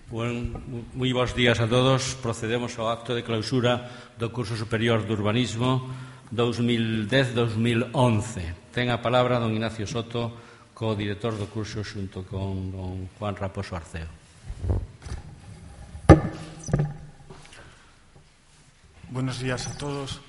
Moi bons días a todos. Procedemos ao acto de clausura do curso superior de urbanismo 2010-2011. Ten a palabra don Ignacio Soto, co-director do curso, xunto con don Juan Raposo Arceo. Buenos días a todos.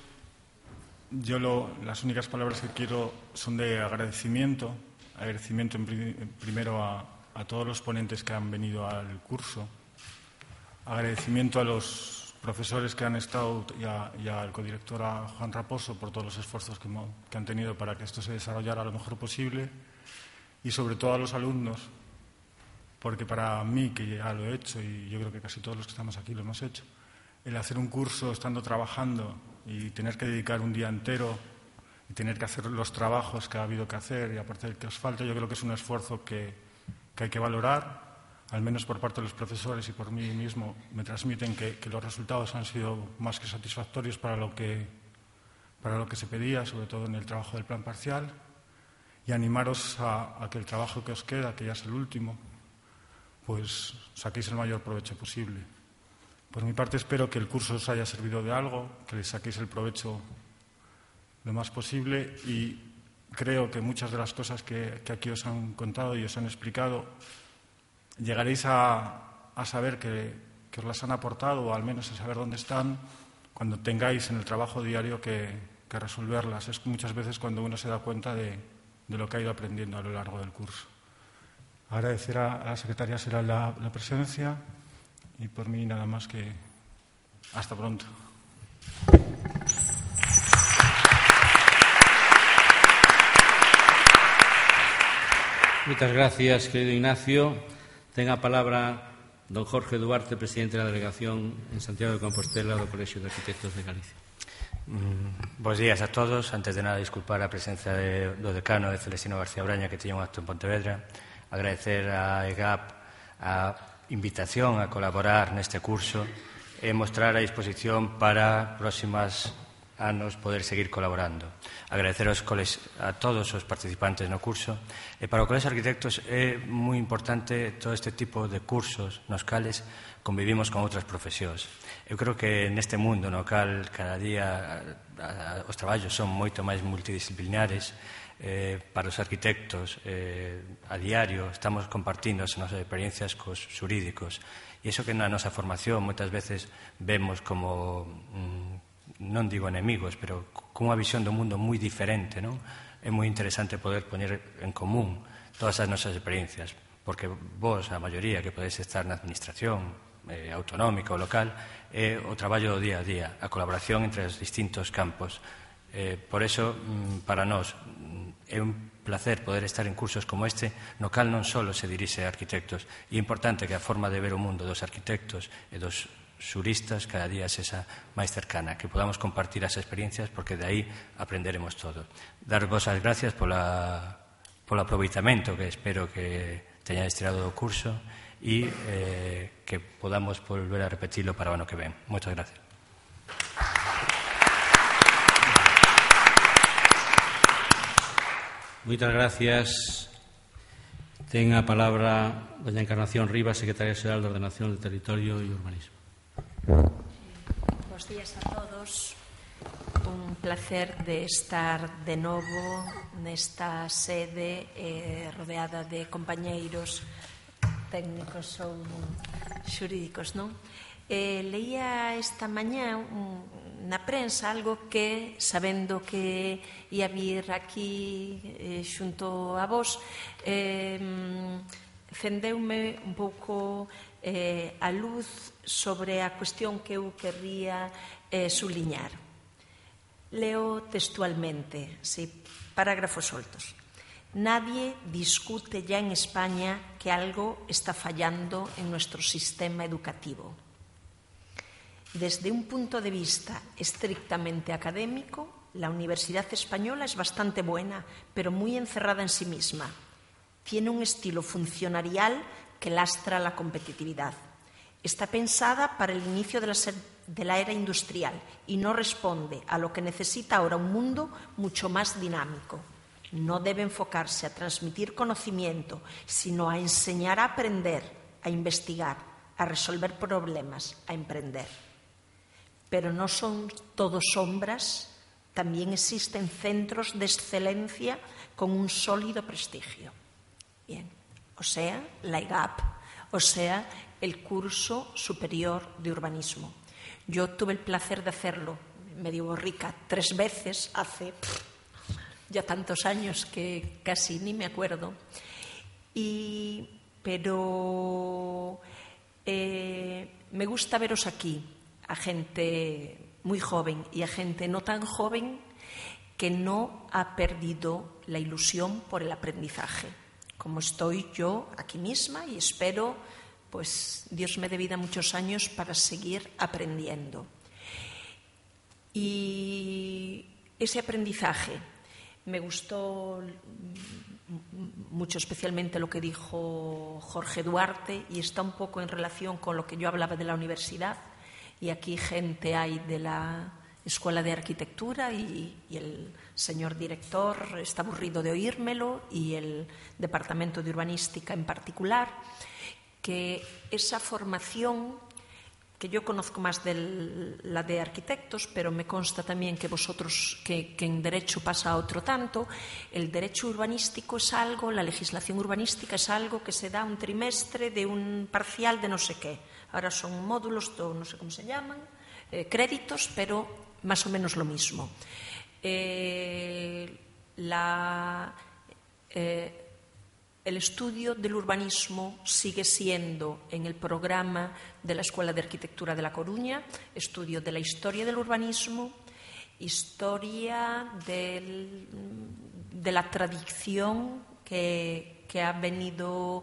Las únicas palabras que quiero son de agradecimiento. Agradecimiento primero a todos los ponentes que han venido al curso. Agradecimiento a los profesores que han estado y al codirector, a Juan Raposo, por todos los esfuerzos que han tenido para que esto se desarrollara lo mejor posible. Y sobre todo a los alumnos, porque para mí, que ya lo he hecho, y yo creo que casi todos los que estamos aquí lo hemos hecho, el hacer un curso estando trabajando y tener que dedicar un día entero y tener que hacer los trabajos que ha habido que hacer y aparte del que os falta, yo creo que es un esfuerzo que hay que valorar, al menos por parte de los profesores y por mí mismo me transmiten que los resultados han sido más que satisfactorios para lo que se pedía, sobre todo en el trabajo del plan parcial, y animaros a que el trabajo que os queda, que ya es el último, pues saquéis el mayor provecho posible. Por mi parte espero que el curso os haya servido de algo, que le saquéis el provecho lo más posible y creo que muchas de las cosas que aquí os han contado y os han explicado llegaréis a saber que os las han aportado o al menos a saber dónde están cuando tengáis en el trabajo diario que resolverlas. Es muchas veces cuando uno se da cuenta de lo que ha ido aprendiendo a lo largo del curso. Agradecer a la secretaria Sera la presencia y por mí nada más que hasta pronto. Moitas gracias, querido Ignacio. Ten a palabra don Jorge Duarte, presidente da delegación en Santiago de Compostela do Colexio de Arquitectos de Galicia. Bos días a todos. Antes de nada, disculpar a presencia do decano de Celestino García Braña, que tiña un acto en Pontevedra. Agradecer a EGAP a invitación a colaborar neste curso e mostrar a disposición para próximas anos poder seguir colaborando. Agradecer a todos os participantes no curso e para o Colexio de Arquitectos é moi importante todo este tipo de cursos nos cales convivimos con outras profesións. Eu creo que neste mundo no cal cada día os traballos son moito máis multidisciplinares. Para os arquitectos a diario estamos compartindo as nosas experiencias cos xurídicos e iso que na nosa formación moitas veces vemos como non digo enemigos, pero con unha visión do mundo moi diferente, non? É moi interesante poder poñer en común todas as nosas experiencias, porque vos, a maioría que podedes estar na administración autonómica ou local, é o traballo do día a día, a colaboración entre os distintos campos. Por eso, para nós, é un placer poder estar en cursos como este, no cal non só se dirixe a arquitectos, e é importante que a forma de ver o mundo dos arquitectos e dos xuristas cada día sexa máis cercana, que podamos compartir as experiencias porque de aí aprenderemos todo. Darvos as gracias polo aproveitamento que espero que teñades tirado do curso e que podamos volver a repetilo para o ano que ven. Moitas gracias. Moitas gracias. Ten a palabra doña Encarnación Rivas, secretaria xeral de Ordenación del Territorio e Urbanismo. Bos días a todos. Un placer de estar de novo nesta sede rodeada de compañeiros técnicos ou xurídicos, non? Leía esta mañá na prensa algo que, sabendo que ia vir aquí xunto a vos, cendeume un pouco a luz sobre a cuestión que eu querría subliñar. Leo textualmente, parágrafos soltos. Nadie discute ya en España que algo está fallando en nuestro sistema educativo. Desde un punto de vista estrictamente académico, la Universidad Española es bastante buena, pero muy encerrada en sí misma. Tiene un estilo funcionarial que lastra la competitividad. Está pensada para el inicio de la era industrial y no responde a lo que necesita ahora un mundo mucho más dinámico. No debe enfocarse a transmitir conocimiento, sino a enseñar a aprender, a investigar, a resolver problemas, a emprender. Pero no son todos sombras, también existen centros de excelencia con un sólido prestigio. Bien, o sea, la EGAP, o sea, el curso superior de urbanismo. Yo tuve el placer de hacerlo, medio borrica, 3 veces hace ya tantos años que casi ni me acuerdo. Pero me gusta veros aquí, a gente muy joven y a gente no tan joven que no ha perdido la ilusión por el aprendizaje, como estoy yo aquí misma, y espero, pues, Dios me dé vida muchos años para seguir aprendiendo. Y ese aprendizaje me gustó mucho, especialmente lo que dijo Jorge Duarte, y está un poco en relación con lo que yo hablaba de la universidad. Y aquí gente hay de la Escuela de Arquitectura y el señor director está aburrido de oírmelo, y el Departamento de Urbanística en particular, que esa formación, que yo conozco más de la de arquitectos, pero me consta también que vosotros, que en Derecho pasa a otro tanto, el Derecho urbanístico es algo, la legislación urbanística es algo que se da un trimestre de un parcial de no sé qué. Ahora son módulos, no sé cómo se llaman, créditos, pero más o menos lo mismo. El estudio del urbanismo sigue siendo en el programa de la Escuela de Arquitectura de La Coruña, estudio de la historia del urbanismo, historia de la tradición que ha venido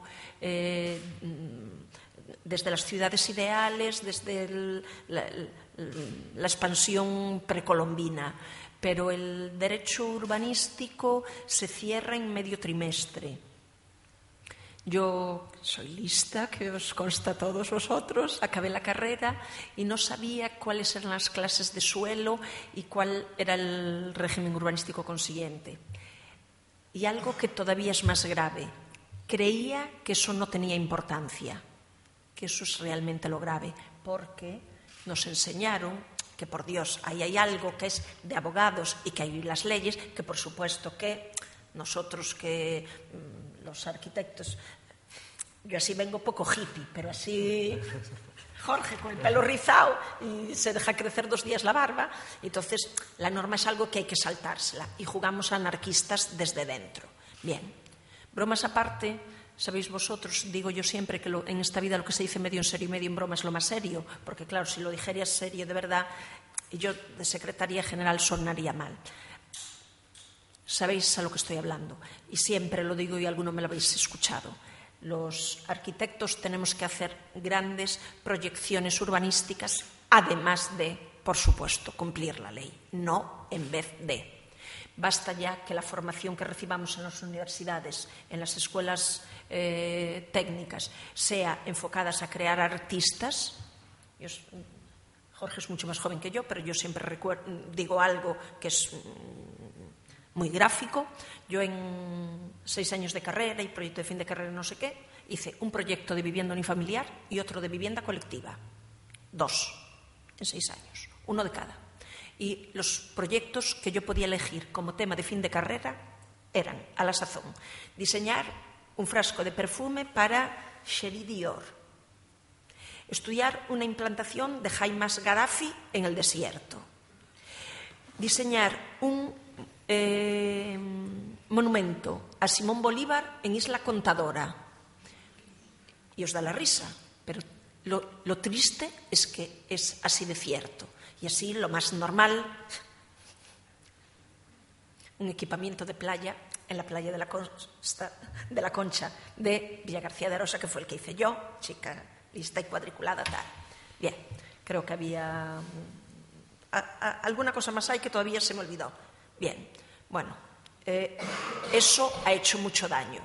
desde las ciudades ideales, desde la expansión precolombina. Pero el derecho urbanístico se cierra en medio trimestre. Yo soy lista, que os consta a todos vosotros, acabé la carrera y no sabía cuáles eran las clases de suelo y cuál era el régimen urbanístico consiguiente. Y algo que todavía es más grave, creía que eso no tenía importancia, que eso es realmente lo grave, porque nos enseñaron que, por Dios, ahí hay algo que es de abogados y que hay las leyes, que por supuesto que nosotros, que los arquitectos, yo así vengo poco hippie, pero así Jorge con el pelo rizado y se deja crecer 2 días la barba, y entonces la norma es algo que hay que saltársela y jugamos a anarquistas desde dentro. Bien, bromas aparte, sabéis vosotros, digo yo siempre que en esta vida lo que se dice medio en serio y medio en broma es lo más serio, porque claro, si lo dijeras serio de verdad, yo de secretaria general sonaría mal. Sabéis a lo que estoy hablando, y siempre lo digo y alguno me lo habéis escuchado. Los arquitectos tenemos que hacer grandes proyecciones urbanísticas, además de, por supuesto, cumplir la ley, no en vez de. Basta ya que la formación que recibamos en las universidades, en las escuelas técnicas, sea enfocadas a crear artistas. Jorge es mucho más joven que yo, pero yo siempre digo algo que es muy gráfico. Yo en 6 años de carrera y proyecto de fin de carrera no sé qué, hice un proyecto de vivienda unifamiliar y otro de vivienda colectiva. 2 en 6 años, 1 de cada. Y los proyectos que yo podía elegir como tema de fin de carrera eran, a la sazón, diseñar un frasco de perfume para Cherie Dior, estudiar una implantación de Jaimas Gaddafi en el desierto, diseñar un monumento a Simón Bolívar en Isla Contadora. Y os da la risa, pero lo triste es que es así de cierto. Y así, lo más normal, un equipamiento de playa en la playa de la Concha de Villagarcía de Arosa, que fue el que hice yo, chica lista y cuadriculada, tal. Bien, creo que había alguna cosa más hay que todavía se me olvidó. Bien, bueno, eso ha hecho mucho daño.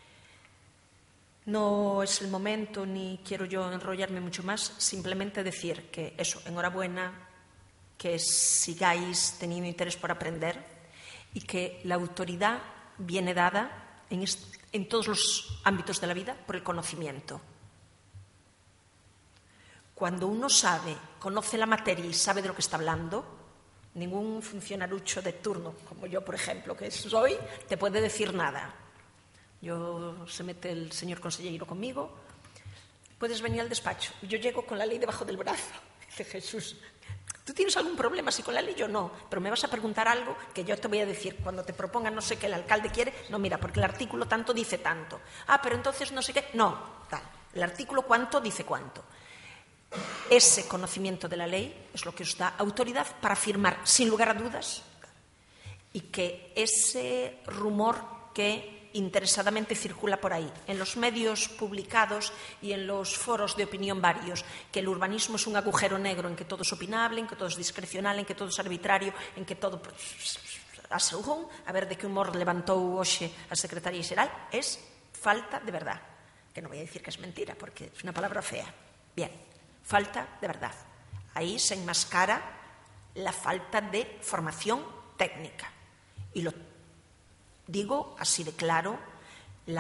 No es el momento, ni quiero yo enrollarme mucho más, simplemente decir que eso, enhorabuena, que sigáis teniendo interés por aprender y que la autoridad viene dada en todos los ámbitos de la vida por el conocimiento. Cuando uno conoce la materia y sabe de lo que está hablando, ningún funcionarucho de turno, como yo, por ejemplo, que soy, te puede decir nada. Se mete el señor consejero conmigo, puedes venir al despacho. Yo llego con la ley debajo del brazo. Dice Jesús, ¿tú tienes algún problema así con la ley? Yo no, pero me vas a preguntar algo que yo te voy a decir. Cuando te propongan no sé qué el alcalde quiere, no, mira, porque el artículo tanto dice tanto. Ah, pero entonces no sé qué. No, tal. El artículo cuánto dice cuánto. Ese conocimiento de la ley es lo que os da autoridad para afirmar, sin lugar a dudas, y que ese rumor que interesadamente circula por ahí, en los medios publicados y en los foros de opinión varios, que el urbanismo es un agujero negro en que todo es opinable, en que todo es discrecional, en que todo es arbitrario, en que todo... A ver de que humor levantou hoxe a Secretaría Xeral, es falta de verdad. Que no voy a decir que es mentira, porque es una palabra fea. Bien, falta de verdad. Ahí se enmascara la falta de formación técnica. Y lo digo así de claro, voy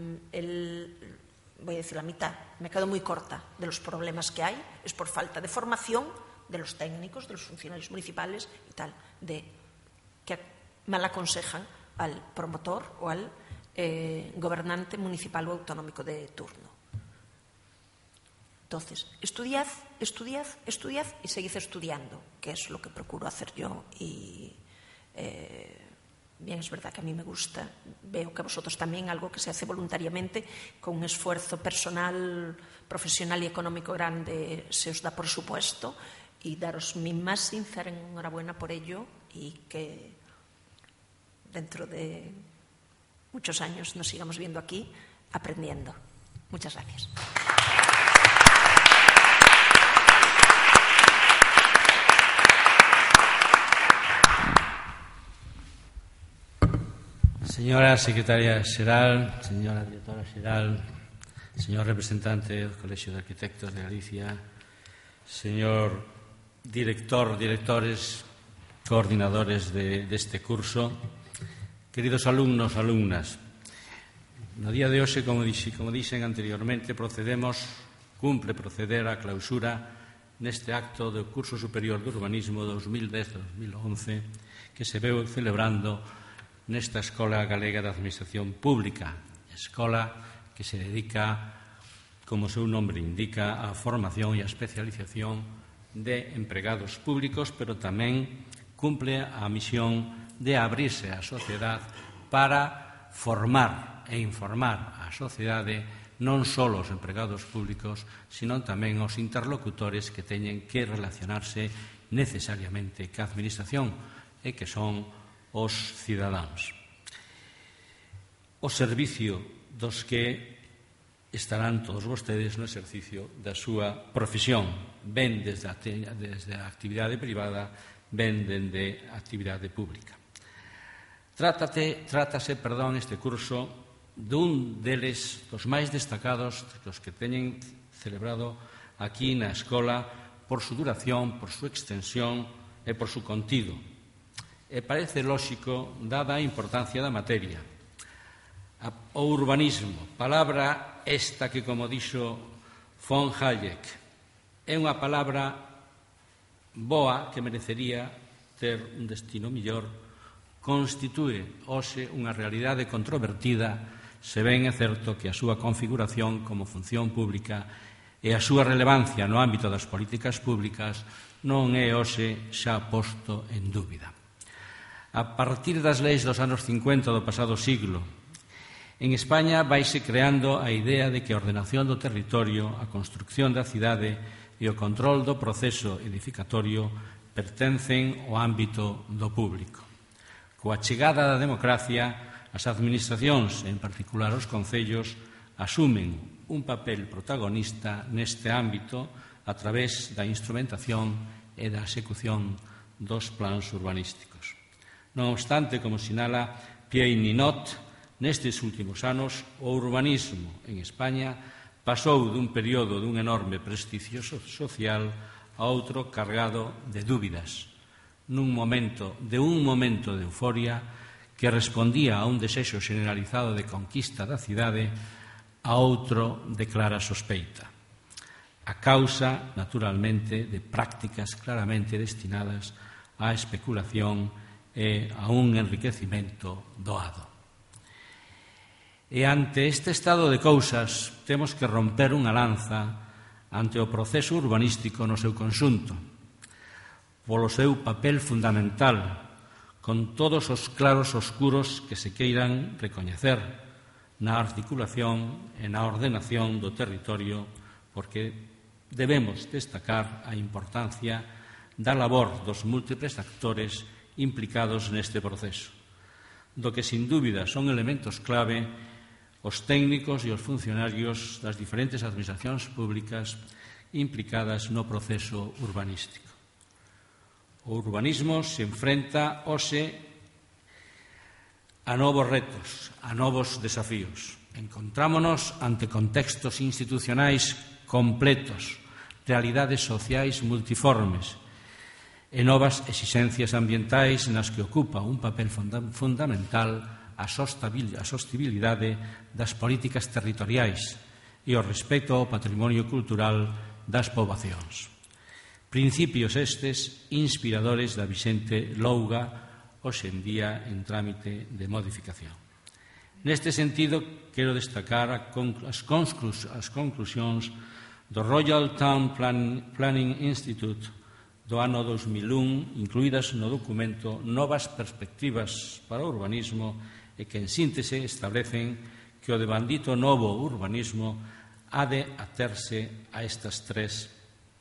a decir la mitad, me quedo muy corta de los problemas que hay, es por falta de formación de los técnicos, de los funcionarios municipales y tal, que mal aconsejan al promotor o al gobernante municipal o autonómico de turno. Entonces, estudiad y seguid estudiando, que es lo que procuro hacer yo y... Bien, es verdad que a mí me gusta, veo que a vosotros también, algo que se hace voluntariamente, con un esfuerzo personal, profesional y económico grande, se os da por supuesto, y daros mi más sincera enhorabuena por ello y que dentro de muchos años nos sigamos viendo aquí aprendiendo. Muchas gracias. Señora secretaria xeral, señora directora xeral, señor representante do Colexio de Arquitectos de Galicia, señor directores, coordinadores deste curso, queridos alumnos, alumnas, no día de hoxe, como dixen anteriormente, cumpre proceder á clausura neste acto do curso superior de urbanismo 2010-2011 que se veu celebrando nesta Escola Galega de Administración Pública, escola que se dedica, como o seu nombre indica, á formación e á especialización de empregados públicos, pero tamén cumple a misión de abrirse á sociedade para formar e informar á sociedade non só os empregados públicos, sino tamén os interlocutores que teñen que relacionarse necesariamente ca administración e que son os cidadáns. O servicio dos que estarán todos vostedes no exercicio da súa profesión, ben desde a actividade privada, ben dende a actividade pública. Trátase, este curso dun deles, dos máis destacados, dos que teñen celebrado aquí na escola por su duración, por su extensión e por su contido. E parece lóxico, dada a importancia da materia. O urbanismo, palabra esta que, como dixo von Hayek, é unha palabra boa que merecería ter un destino millor, constitúe hoxe unha realidade controvertida, se ben é certo que a súa configuración como función pública e a súa relevancia no ámbito das políticas públicas non é hoxe xa posto en dúbida. A partir das leis dos anos 50 do pasado siglo, en España vaise creando a idea de que a ordenación do territorio, a construcción da cidade e o control do proceso edificatorio pertencen ao ámbito do público. Coa chegada da democracia, as administracións, en particular os concellos, asumen un papel protagonista neste ámbito a través da instrumentación e da execución dos plans urbanísticos. Non obstante, como sinala Pierre Ninot, nestes últimos anos o urbanismo en España pasou dun período dun enorme prestigio social a outro cargado de dúbidas, un momento de euforia que respondía a un desexo generalizado de conquista da cidade, a outro de clara sospeita. a causa, naturalmente, de prácticas claramente destinadas á especulación e a un enriquecimento doado. E ante este estado de cousas temos que romper unha lanza ante o proceso urbanístico no seu conxunto, polo seu papel fundamental, con todos os claros oscuros que se queiran recoñecer na articulación e na ordenación do territorio, porque debemos destacar a importancia da labor dos múltiples actores implicados neste proceso, do que, sin dúbida, son elementos clave os técnicos e os funcionarios das diferentes administracións públicas implicadas no proceso urbanístico. O urbanismo se enfrenta hoxe a novos retos, a novos desafíos. Encontrámonos ante contextos institucionais completos, realidades sociais multiformes e novas exixencias ambientais nas que ocupa un papel fundamental a sostibilidade das políticas territoriais e o respecto ao patrimonio cultural das poboacións. Principios estes inspiradores da vixente Louga hoxe en día en trámite de modificación. Neste sentido, quero destacar as conclusións do Royal Town Planning Institute do ano 2001, incluídas no documento Novas perspectivas para o urbanismo, e que en síntese establecen que o devandito novo urbanismo ha de aterse a estes tres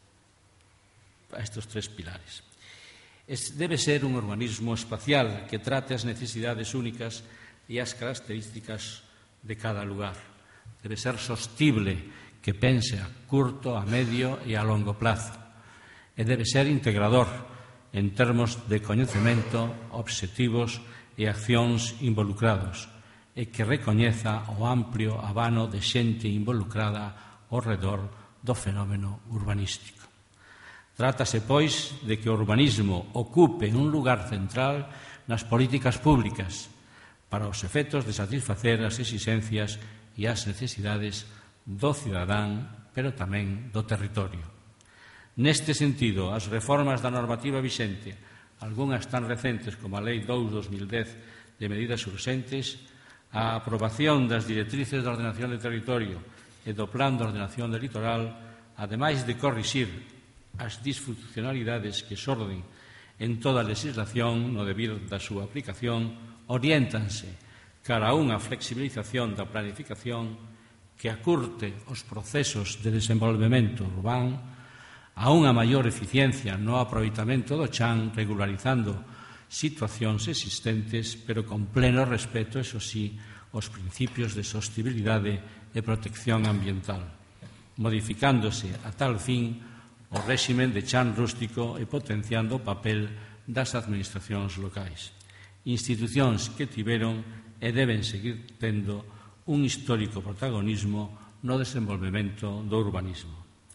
pilares. Debe ser un urbanismo espacial que trate as necesidades únicas e as características de cada lugar. Debe ser sostible, que pense a curto, a medio e a longo plazo. E debe ser integrador en termos de coñecemento, obxectivos e accións involucrados, e que recoñeza o amplio abano de xente involucrada ao redor do fenómeno urbanístico. Trátase, pois, de que o urbanismo ocupe un lugar central nas políticas públicas para os efectos de satisfacer as exixencias e as necesidades do cidadán, pero tamén do territorio. Neste sentido, as reformas da normativa vixente, algunhas tan recentes como a Lei 2/2010 de medidas urxentes, a aprobación das directrices de ordenación de territorio e do Plan de Ordenación del Litoral, ademais de corrixir as disfuncionalidades que xorden en toda a legislación no debir da súa aplicación, oriéntanse cara a unha flexibilización da planificación que acurte os procesos de desenvolvemento urbano, a unha maior eficiencia no aproveitamento do chan, regularizando situacións existentes, pero con pleno respeto, eso sí, aos principios de sostibilidade e protección ambiental, modificándose a tal fin o réximen de chan rústico e potenciando o papel das administracións locais. Institucións que tiveron e deben seguir tendo un histórico protagonismo no desenvolvemento do urbanismo.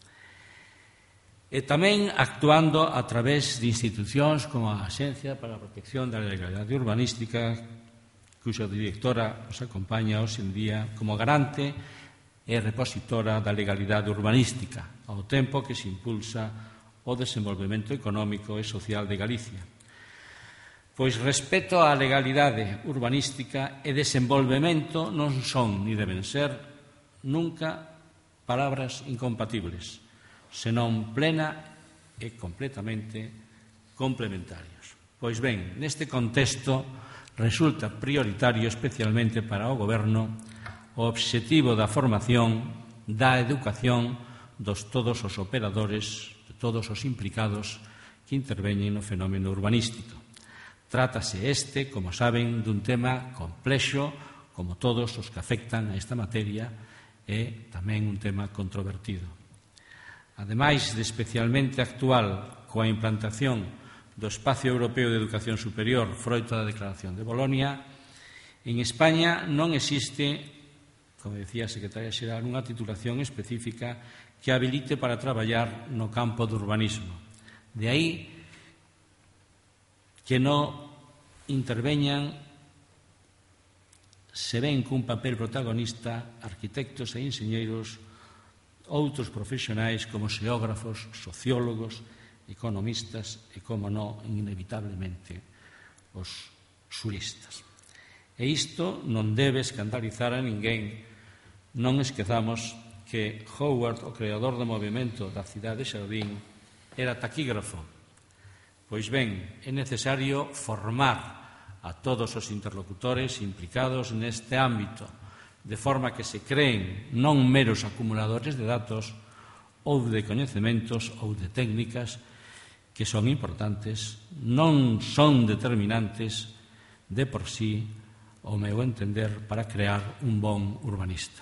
E tamén actuando a través de institucións como a Axencia para a Protección da Legalidade Urbanística, cuxa directora nos acompaña hoxe en día como garante e repositora da legalidade urbanística, ao tempo que se impulsa o desenvolvemento económico e social de Galicia. Pois respecto á legalidade urbanística e desenvolvemento non son ni deben ser nunca palabras incompatibles, senón plena e completamente complementarios. Pois ben, neste contexto resulta prioritario especialmente para o Goberno o obxectivo da formación, da educación dos todos os operadores, de todos os implicados que interveñen no fenómeno urbanístico. Trátase este, como saben, dun tema complexo, como todos os que afectan a esta materia, e tamén un tema controvertido. Ademais de especialmente actual coa implantación do Espacio Europeo de Educación Superior, froito da Declaración de Bolonia, en España non existe, como decía a Secretaria Xeral, unha titulación específica que habilite para traballar no campo do urbanismo. De aí que non interveñan, se ven cun papel protagonista, arquitectos e enxeñeiros outros profesionais como xeógrafos, sociólogos, economistas e, como non, inevitablemente, os xuristas. E isto non debe escandalizar a ninguén. Non esquezamos que Howard, o creador do movimento da cidade xardín, era taquígrafo. Pois ben, é necesario formar a todos os interlocutores implicados neste ámbito, de forma que se creen non meros acumuladores de datos ou de coñecementos ou de técnicas que son importantes, non son determinantes de por sí, ao meu entender, para crear un bon urbanista.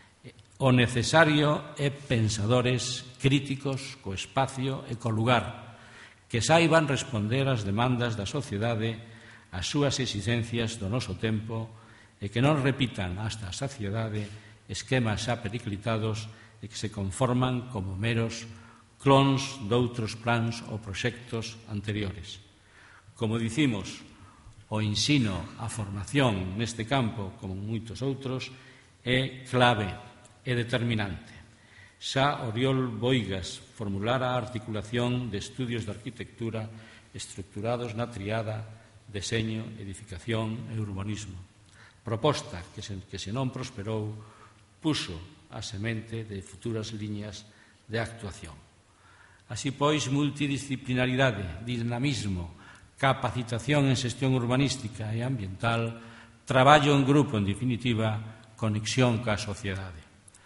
O necesario é pensadores críticos co espacio e co lugar, que saiban responder ás demandas da sociedade, ás súas exigencias do noso tempo, e que non repitan hasta a saciedade esquemas xa periclitados e que se conforman como meros clons doutros plans ou proxectos anteriores. Como dicimos, o ensino, a formación neste campo, como moitos outros, é clave, é determinante. Xa Oriol Boigas formulara a articulación de estudios de arquitectura estructurados na triada deseño, edificación e urbanismo. Proposta que se non prosperou, puxo a semente de futuras liñas de actuación. Así pois, multidisciplinaridade, dinamismo, capacitación en xestión urbanística e ambiental, traballo en grupo, en definitiva, conexión coa sociedade.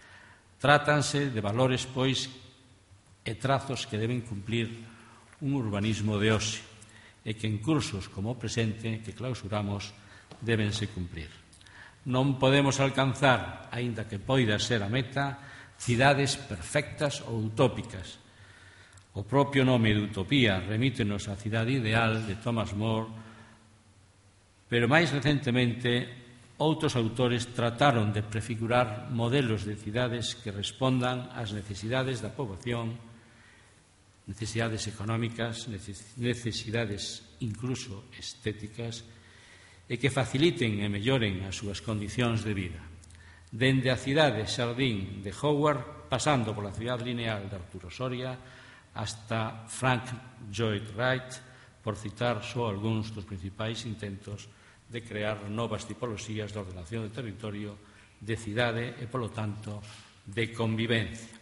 Trátanse de valores, pois, e trazos que deben cumplir un urbanismo de hoxe e que en cursos como o presente que clausuramos débense cumprir. Non podemos alcanzar, aínda que poida ser a meta, cidades perfectas ou utópicas. O propio nome de utopía remítenos á cidade ideal de Thomas More, pero máis recentemente outros autores trataron de prefigurar modelos de cidades que respondan ás necesidades da poboación, necesidades económicas, necesidades incluso estéticas, e que faciliten e melloren as súas condicións de vida. Dende a cidade xardín de Howard, pasando pola cidade lineal de Arturo Soria, hasta Frank Lloyd Wright, por citar só algúns dos principais intentos de crear novas tipoloxías de ordenación de territorio, de cidade e, polo tanto, de convivencia.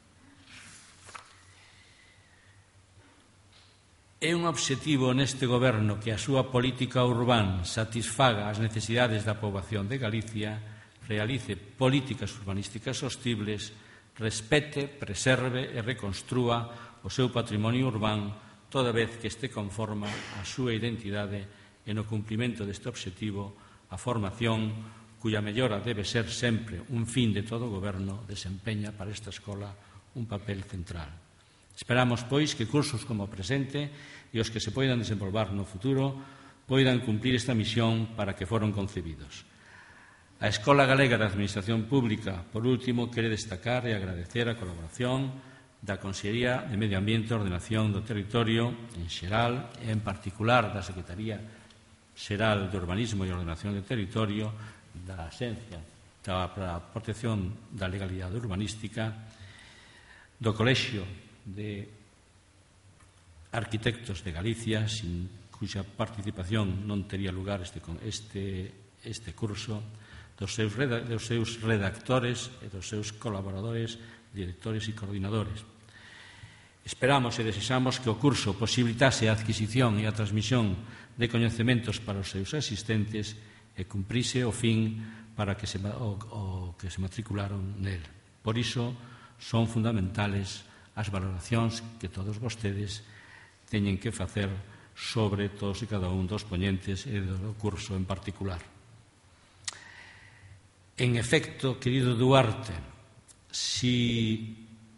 É un obxectivo neste goberno que a súa política urbana satisfaga as necesidades da poboación de Galicia, realice políticas urbanísticas sostibles, respete, preserve e reconstrúa o seu patrimonio urbán, toda vez que este conforma a súa identidade e no cumprimento deste obxectivo a formación, cuya mellora debe ser sempre un fin de todo o goberno, desempeña para esta escola un papel central. Esperamos, pois, que cursos como o presente e os que se poidan desenvolver no futuro poidan cumplir esta misión para que foron concebidos. A Escola Galega de Administración Pública, por último, quere destacar e agradecer a colaboración da Consellería de Medio Ambiente e Ordenación do Territorio en xeral e en particular da Secretaría Xeral de Urbanismo e Ordenación do Territorio, da Axencia para a Protección da Legalidade Urbanística, do Colexio de Arquitectos de Galicia, sin cuxa participación non tería lugar este curso, dos seus redactores e dos seus colaboradores, directores e coordinadores. Esperamos e desexamos que o curso posibilitase a adquisición e a transmisión de coñecementos para os seus asistentes e cumprise o fin para que se matricularon nel. Por iso, son fundamentales as valoracións que todos vostedes teñen que facer sobre todos e cada un dos poñentes e do curso en particular. En efecto, querido Duarte, si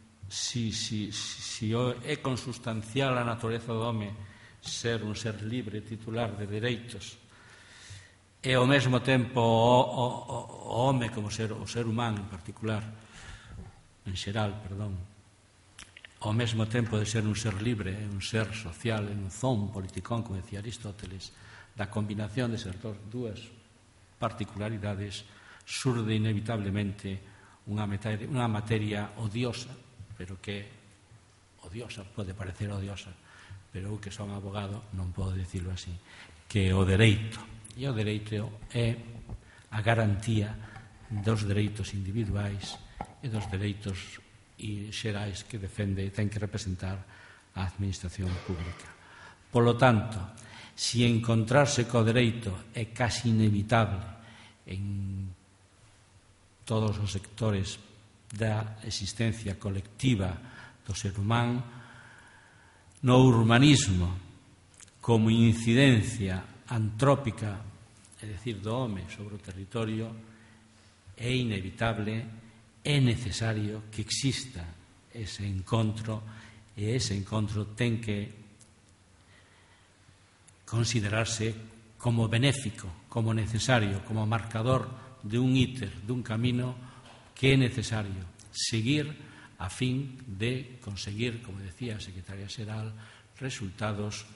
é consustancial a natureza do home ser un ser libre, titular de dereitos, e ao mesmo tempo o home como o ser humano en particular, en xeral, perdón, ao mesmo tempo de ser un ser libre, un ser social, un zoon politicón, como decía Aristóteles, da combinación de ser dúas particularidades, surde inevitablemente unha materia odiosa, pero que odiosa, pode parecer odiosa, pero eu que son abogado non podo dicirlo así, que o dereito. E o dereito é a garantía dos dereitos individuais e dos dereitos xerais que defende e ten que representar a administración pública. Polo tanto, se encontrarse co dereito é casi inevitable en todos os sectores da existencia colectiva do ser humano, no urbanismo como incidencia antrópica, é dicir, do home sobre o territorio, é inevitable, é necesario que exista ese encontro, e ese encontro ten que considerarse como benéfico, como necesario, como marcador de un íter, dun camino que é necesario seguir a fin de conseguir, como decía a secretaria xeral, resultados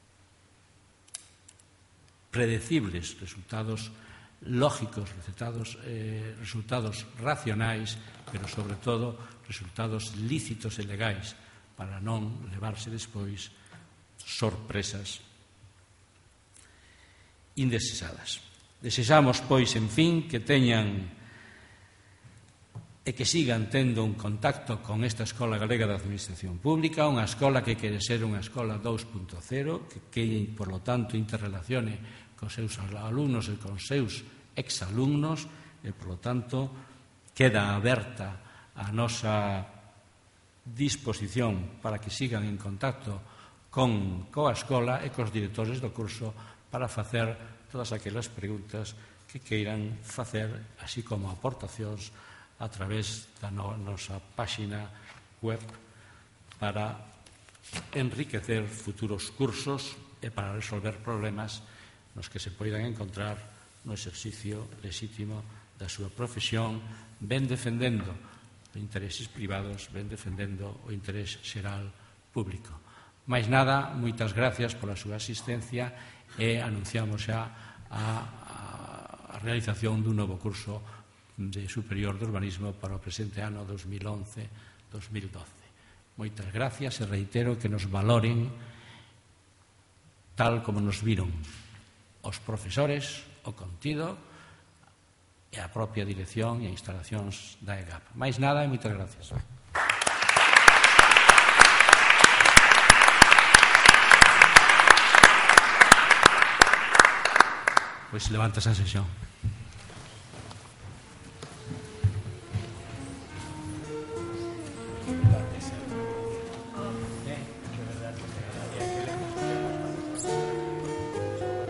predecibles, resultados lógicos, resultados racionais, pero sobre todo resultados lícitos e legais, para non levarse despois sorpresas indeseadas. Desexamos, pois, en fin, que teñan e que sigan tendo un contacto con esta Escola Galega de Administración Pública, unha escola que quere ser unha escola 2.0, que, por lo tanto, interrelacione con seus alumnos e con seus exalumnos, e, por lo tanto, queda aberta a nosa disposición para que sigan en contacto coa escola e cos directores do curso para facer todas aquelas preguntas que queiran facer, así como aportacións a través da nosa páxina web para enriquecer futuros cursos e para resolver problemas nos que se poidan encontrar no exercicio lexítimo da súa profesión, ben defendendo intereses privados, ben defendendo o interés xeral público. Mais nada, moitas gracias pola súa asistencia e anunciamos xa a realización dun novo curso de superior de urbanismo para o presente ano 2011-2012. Moitas gracias e reitero que nos valoren tal como nos viron os profesores, o contido e a propia dirección e instalacións da EGAP. Mais nada e moitas gracias. Pois levantas a sesión.